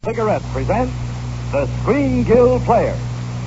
Cigarettes presents the Screen Guild Players.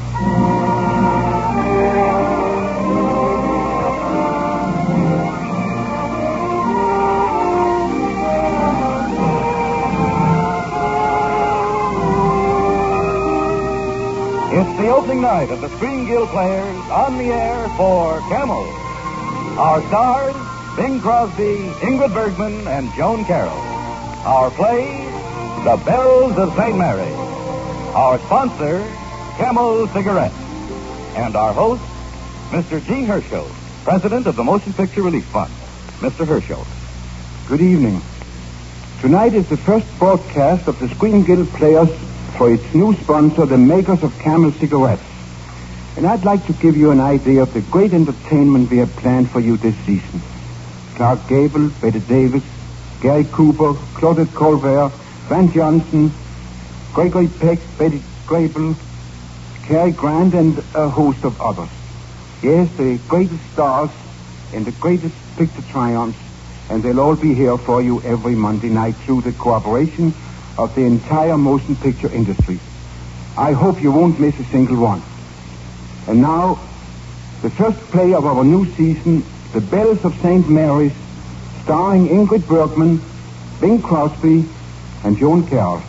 It's the opening night of the Screen Guild Players on the air for Camel. Our stars, Bing Crosby, Ingrid Bergman, and Joan Carroll. Our play, The Bells of St. Mary. Our sponsor, Camel Cigarettes. And our host, Mr. G. Herschel, President of the Motion Picture Relief Fund. Mr. Herschel. Good evening. Tonight is the first broadcast of the Screen Guild Players for its new sponsor, the makers of Camel Cigarettes. And I'd like to give you an idea of the great entertainment we have planned for you this season. Clark Gable, Bette Davis, Gary Cooper, Claudette Colbert, Van Johnson, Gregory Peck, Betty Grable, Cary Grant, and a host of others. Yes, the greatest stars and the greatest picture triumphs, and they'll all be here for you every Monday night through the cooperation of the entire motion picture industry. I hope you won't miss a single one. And now, the first play of our new season, The Bells of St. Mary's, starring Ingrid Bergman, Bing Crosby, and Joan Carroll.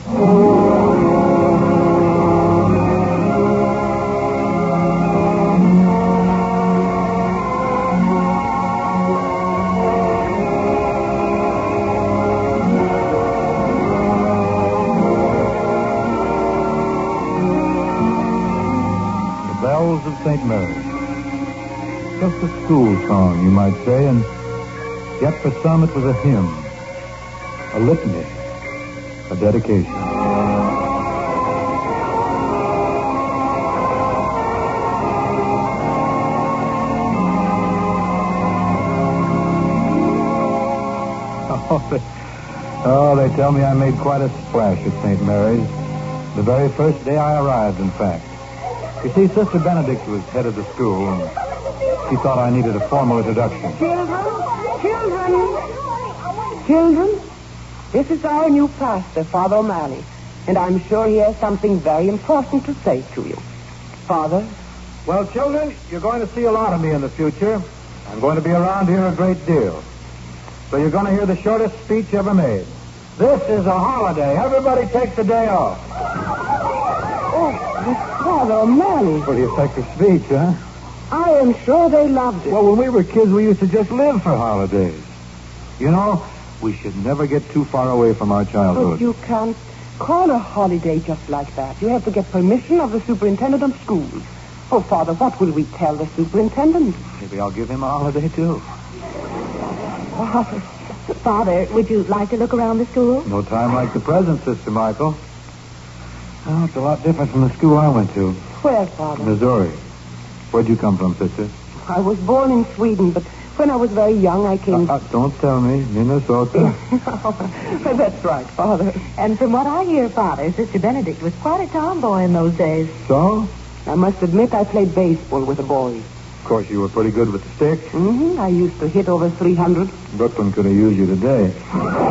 Bells of St. Mary. Just a school song, you might say, and yet for some it was a hymn, a litany, a dedication. They tell me I made quite a splash at St. Mary's. The very first day I arrived, in fact. You see, Sister Benedict was head of the school, and she thought I needed a formal introduction. Children, this is our new pastor, Father O'Malley, and I'm sure he has something very important to say to you. Father? Well, children, you're going to see a lot of me in the future. I'm going to be around here a great deal. So you're going to hear the shortest speech ever made. This is a holiday. Everybody takes a day off. Father O'Malley. Pretty effective speech, huh? I am sure they loved it. Well, when we were kids, we used to just live for holidays. You know, we should never get too far away from our childhood. But you can't call a holiday just like that. You have to get permission of the superintendent of schools. Oh, Father, what will we tell the superintendent? Maybe I'll give him a holiday, too. Father, would you like to look around the school? No time like the present, Sister Michael. Oh, it's a lot different from the school I went to. Where, Father? Missouri. Where'd you come from, Sister? I was born in Sweden, but when I was very young, I came... Don't tell me. Minnesota? That's right, Father. And from what I hear, Father, Sister Benedict was quite a tomboy in those days. So? I must admit I played baseball with the boys. Of course, you were pretty good with the stick. I used to hit over 300. Brooklyn could have used you today.